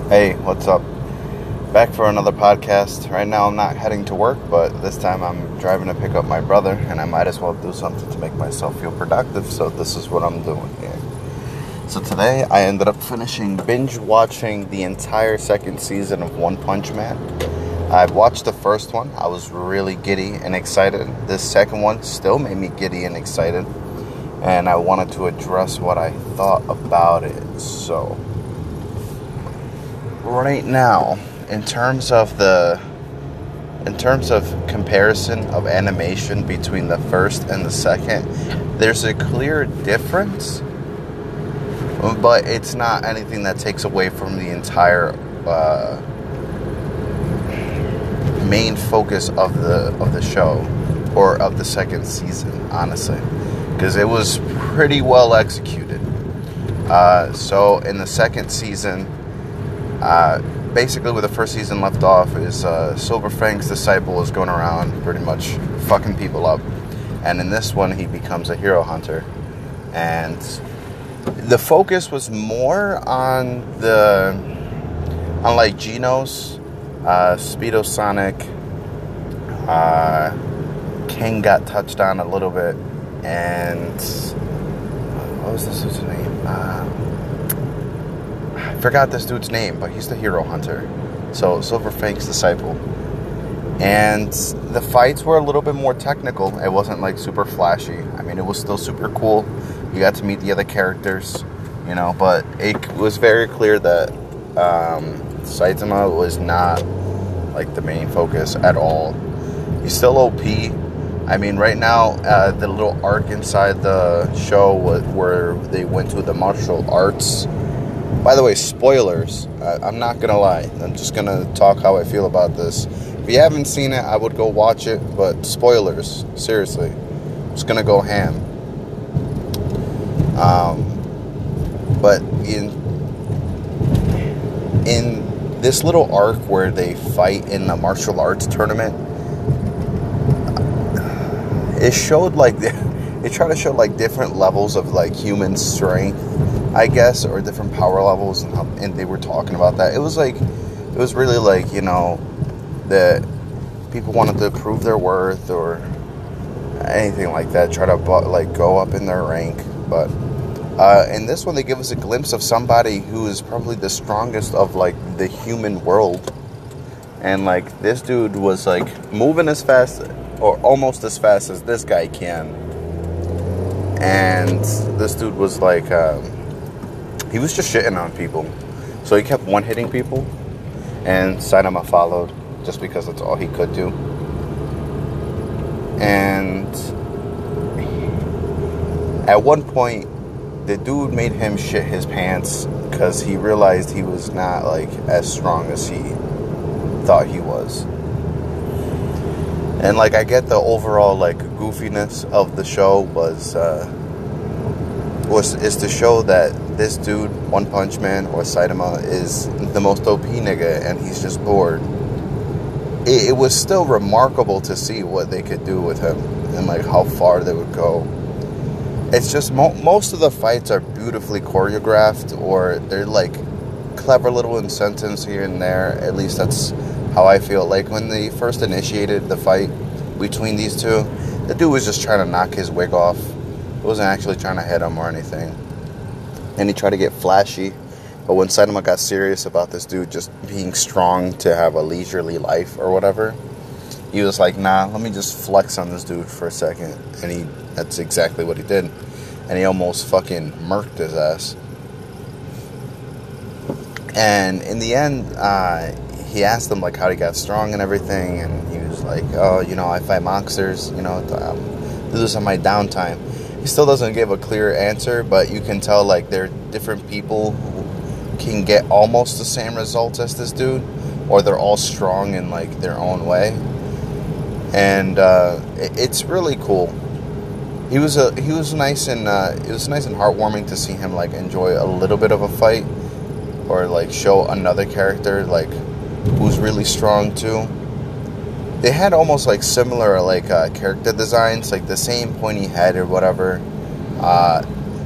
Hey, what's up? Back for another podcast. Right now I'm not heading to work, but this time I'm driving to pick up my brother, and I might as well do something to make myself feel productive, so this is what I'm doing here. So today I ended up finishing binge watching the entire second season of One Punch Man. I've watched the first one. I was really giddy and excited. This second one still made me giddy and excited, and I wanted to address what I thought about it. So right now, in terms of comparison of animation between the first and the second, there's a clear difference, but it's not anything that takes away from the entire main focus of the show or of the second season, honestly, because it was pretty well executed. So in the second season, basically where the first season left off is Silver Fang's disciple is going around pretty much fucking people up, and in this one he becomes a hero hunter, and the focus was more on like Genos, Speedo Sonic, King got touched on a little bit, and what was this dude's name? I forgot this dude's name, but he's the hero hunter. So Silver Fang's disciple. And the fights were a little bit more technical. It wasn't like super flashy. I mean, it was still super cool. You got to meet the other characters, but it was very clear that Saitama was not like the main focus at all. He's still OP. I mean, right now, the little arc inside the show was where they went to the martial arts. By the way, spoilers. I'm not going to lie. I'm just going to talk how I feel about this. If you haven't seen it, I would go watch it. But spoilers. Seriously. I'm just going to go ham. But in this little arc where they fight in the martial arts tournament, it showed it tried to show like different levels of like human strength, I guess, or different power levels, and they were talking about that. It was really like, that people wanted to prove their worth or anything like that, try to like go up in their rank. But in this one, they give us a glimpse of somebody who is probably the strongest of like the human world, and like this dude was like moving as fast or almost as fast as this guy can, and this dude was like he was just shitting on people. So he kept one-hitting people, and Saitama followed just because that's all he could do. And at one point, the dude made him shit his pants because he realized he was not like as strong as he thought he was. And like, I get the overall like goofiness of the show is to show that this dude, One Punch Man or Saitama, is the most OP nigga, and he's just bored. It was still remarkable to see what they could do with him and like how far they would go. It's just most of the fights are beautifully choreographed, or they're like clever little incentives here and there. At least that's how I feel. Like when they first initiated the fight between these two, the dude was just trying to knock his wig off. He wasn't actually trying to hit him or anything. And he tried to get flashy. But when Saitama got serious about this dude just being strong to have a leisurely life or whatever, he was like, nah, let me just flex on this dude for a second. And that's exactly what he did. And he almost fucking murked his ass. And in the end, he asked him like how he got strong and everything. And he was like, oh, I fight monsters, do this on my downtime. He still doesn't give a clear answer, but you can tell like there are different people who can get almost the same results as this dude, or they're all strong in like their own way. And it's really cool. He was nice, and it was nice and heartwarming to see him like enjoy a little bit of a fight, or like show another character like who's really strong too. They had almost like similar like character designs, like the same pointy head or whatever.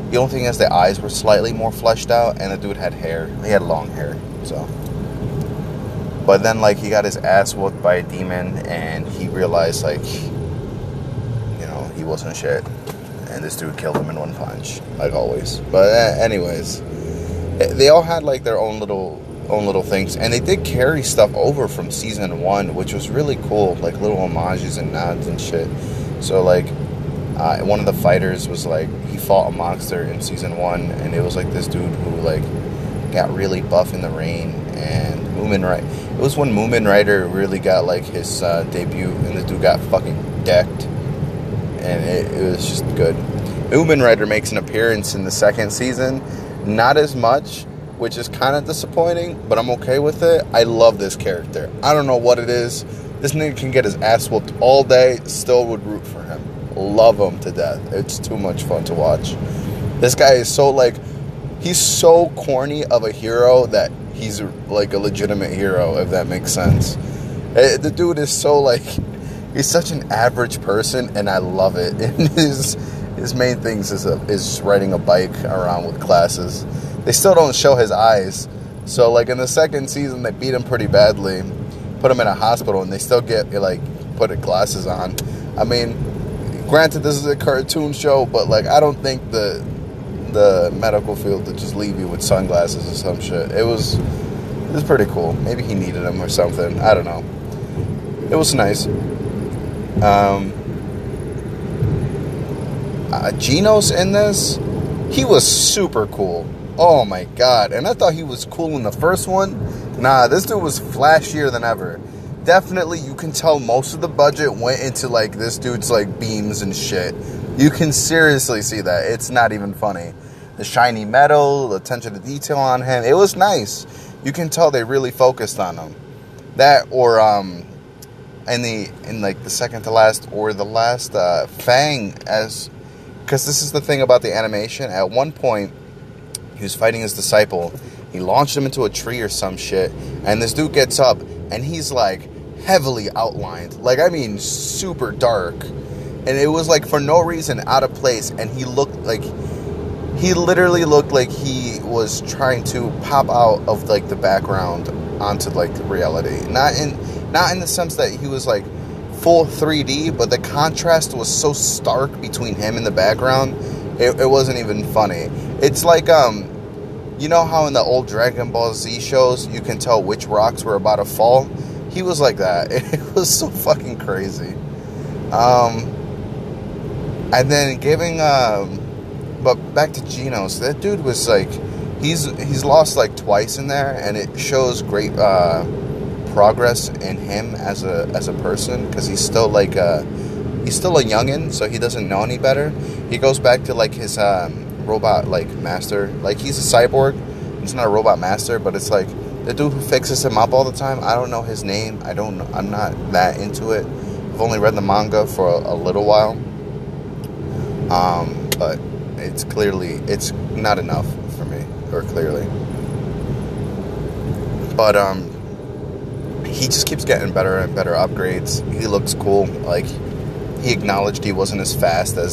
The only thing is the eyes were slightly more fleshed out, and the dude had hair. He had long hair, so. But then, like, he got his ass whooped by a demon, and he realized, like, you know, he wasn't shit. And this dude killed him in one punch, like always. But anyways, they all had, like, their own little things, and they did carry stuff over from season 1, which was really cool, like little homages and nods and shit. So, like, one of the fighters was like, he fought a monster in season 1, and it was like this dude who, like, got really buff in the rain. And it was when Moomin Rider really got, like, his debut, and the dude got fucking decked, and it was just good. Moomin Rider makes an appearance in the 2nd season, not as much, which is kind of disappointing, but I'm okay with it. I love this character. I don't know what it is. This nigga can get his ass whooped all day, still would root for him. Love him to death. It's too much fun to watch. This guy is so, like, he's so corny of a hero that he's, like, a legitimate hero, if that makes sense. The dude is so, like, he's such an average person, and I love it. And his main things is riding a bike around with glasses. They still don't show his eyes. So, like, in the 2nd season, they beat him pretty badly, put him in a hospital, and they still get, like, put glasses on. I mean, granted, this is a cartoon show, but, like, I don't think the medical field would just leave you with sunglasses or some shit. It was pretty cool. Maybe he needed them or something. I don't know. It was nice. Genos in this, he was super cool. Oh my god. And I thought he was cool in the first one. Nah, this dude was flashier than ever. Definitely, you can tell most of the budget went into, like, this dude's, like, beams and shit. You can seriously see that. It's not even funny. The shiny metal, the attention to detail on him, it was nice. You can tell they really focused on him. That, or, in like, the second to last, or the last, Fang, because this is the thing about the animation. At one point, he was fighting his disciple. He launched him into a tree or some shit, and this dude gets up, and he's, like, heavily outlined. Like, I mean, super dark. And it was, like, for no reason out of place, and he literally looked like he was trying to pop out of, like, the background onto, like, reality. Not in the sense that he was, like, full 3D, but the contrast was so stark between him and the background, it wasn't even funny. It's like, you know how in the old Dragon Ball Z shows, you can tell which rocks were about to fall? He was like that. It was so fucking crazy. And then but back to Genos, that dude was, like, he's lost, like, twice in there, and it shows great, progress in him as a person, because he's still, like, he's still a youngin', so he doesn't know any better. He goes back to, like, his, robot, like, master. Like, he's a cyborg. He's not a robot master, but it's like the dude who fixes him up all the time. I don't know his name. I'm not that into it. I've only read the manga for a little while. But it's not enough for me, or clearly. But he just keeps getting better and better upgrades. He looks cool. Like, he acknowledged he wasn't as fast as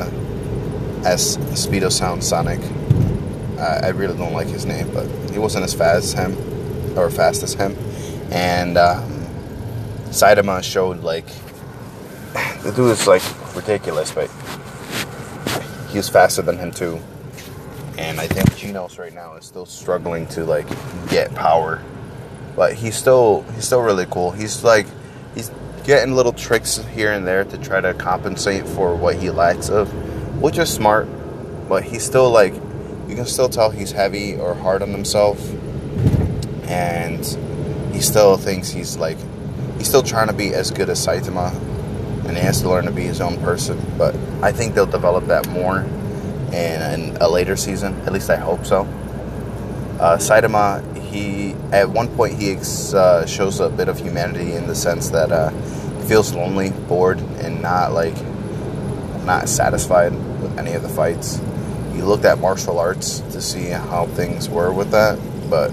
Speedo Sound Sonic. I really don't like his name, but he wasn't as fast as him. And Saitama showed, like, the dude is, like, ridiculous, but he was faster than him too. And I think Genos right now is still struggling to, like, get power, but he's still really cool. He's getting little tricks here and there to try to compensate for what he lacks of, which is smart. But he's still, like, you can still tell he's heavy or hard on himself, and he still thinks he's still trying to be as good as Saitama, and he has to learn to be his own person. But I think they'll develop that more in a later season. At least I hope so. Saitama, at one point he shows a bit of humanity in the sense that he feels lonely, bored, and not satisfied with any of the fights. He looked at martial arts to see how things were with that, but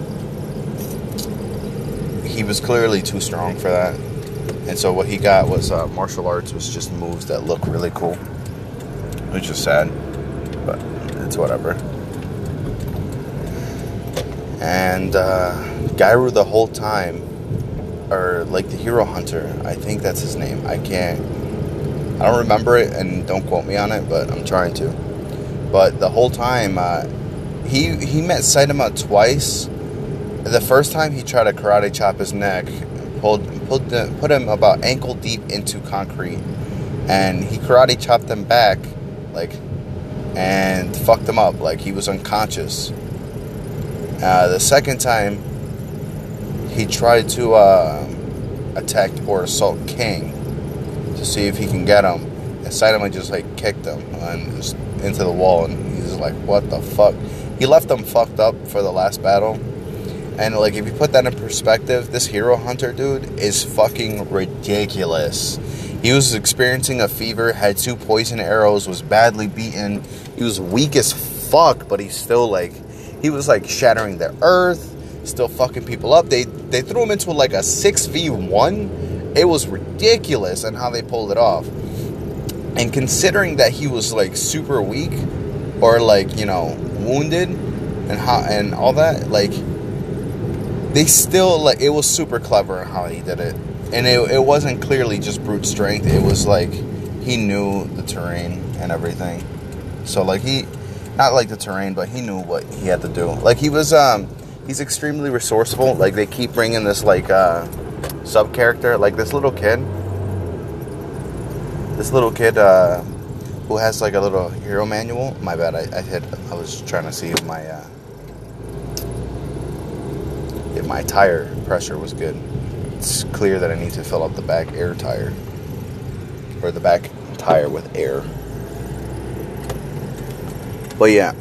he was clearly too strong for that. And so what he got was martial arts was just moves that look really cool, which is sad. But it's whatever. And Gairu the whole time, or like the hero hunter, I think that's his name. I don't remember it, and don't quote me on it, but I'm trying to. But the whole time, he met Saitama twice. The first time he tried to karate chop his neck, put him about ankle deep into concrete, and he karate chopped him back, like, and fucked him up, like he was unconscious. The second time, he tried to attack or assault King to see if he can get him, and Saitama just like kicked him and just into the wall, and he's like, what the fuck? He left him fucked up for the last battle. And like, if you put that in perspective, this hero hunter dude is fucking ridiculous. He was experiencing a fever, had 2 poison arrows, was badly beaten. He was weak as fuck, but he was like shattering the earth, still fucking people up. They threw him into like a 6v1. It was ridiculous on how they pulled it off. And considering that he was like super weak, or like, you know, wounded, and all that, like, they still, like, it was super clever how he did it. And it wasn't clearly just brute strength. It was like he knew the terrain and everything. So like, not like the terrain, but he knew what he had to do. Like, he's extremely resourceful. Like, they keep bringing this like sub character, like this little kid who has like a little hero manual. My bad, I was trying to see if my tire pressure was good. It's clear that I need to fill up the back air tire, or the back tire with air. But yeah.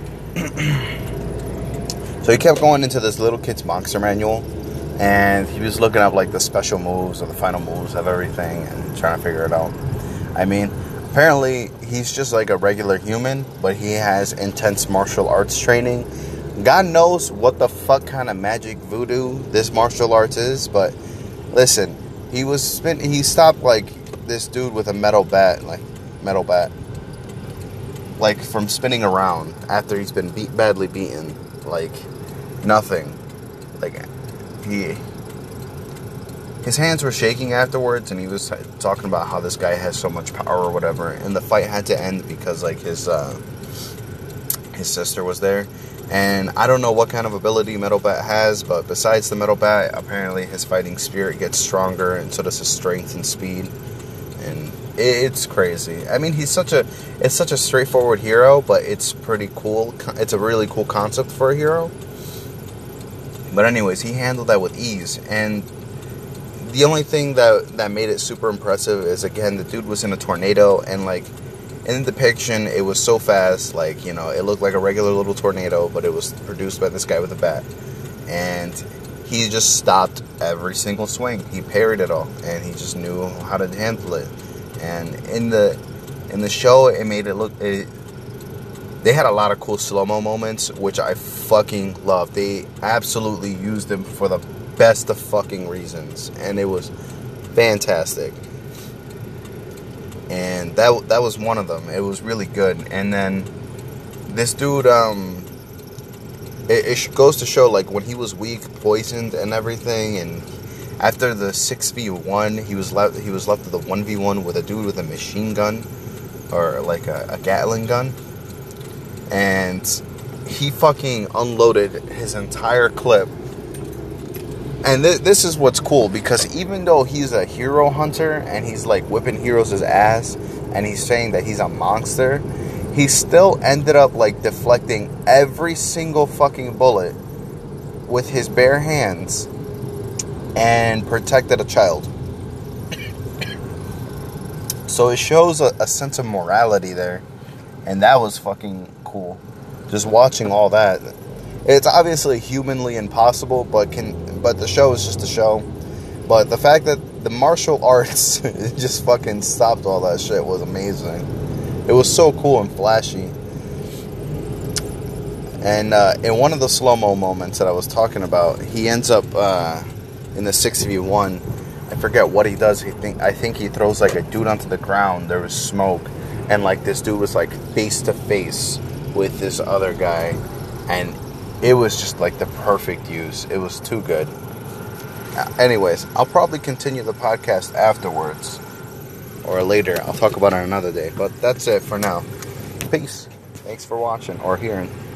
So he kept going into this little kid's monster manual, and he was looking up like the special moves or the final moves of everything and trying to figure it out. I mean, apparently he's just like a regular human, but he has intense martial arts training. God knows what the fuck kind of magic voodoo this martial arts is, but listen, he stopped like this dude with a metal bat, like from spinning around after he's been badly beaten, like nothing. Like, his hands were shaking afterwards, and he was talking about how this guy has so much power or whatever, and the fight had to end because like his sister was there. And I don't know what kind of ability Metal Bat has, but besides the Metal Bat, apparently his fighting spirit gets stronger, and so does his strength and speed. And it's crazy. I mean, it's such a straightforward hero, but it's pretty cool. It's a really cool concept for a hero. But anyways, he handled that with ease. And the only thing that made it super impressive is, again, the dude was in a tornado, and like, in the depiction, it was so fast, like, you know, it looked like a regular little tornado, but it was produced by this guy with a bat. And he just stopped every single swing. He parried it all, and he just knew how to handle it. And in the show, it made it look... They had a lot of cool slow-mo moments, which I fucking loved. They absolutely used them for the best of fucking reasons, and it was fantastic. And that was one of them. It was really good. And then this dude, it goes to show, like, when he was weak, poisoned, and everything, and after the 6v1, he was left with a 1v1 with a dude with a machine gun, or like a Gatling gun, and he fucking unloaded his entire clip. And this is what's cool, because even though he's a hero hunter and he's like whipping heroes' ass and he's saying that he's a monster, he still ended up like deflecting every single fucking bullet with his bare hands and protected a child. So it shows a sense of morality there, and that was fucking cool. Just watching all that. It's obviously humanly impossible, but the show is just a show. But the fact that the martial arts just fucking stopped all that shit was amazing. It was so cool and flashy. And in one of the slow-mo moments that I was talking about, he ends up in the 6v1. I forget what he does. I think he throws like a dude onto the ground. There was smoke, and like this dude was like face to face with this other guy, and it was just like the perfect use. It was too good. Anyways, I'll probably continue the podcast afterwards or later. I'll talk about it another day, but that's it for now. Peace. Thanks for watching or hearing.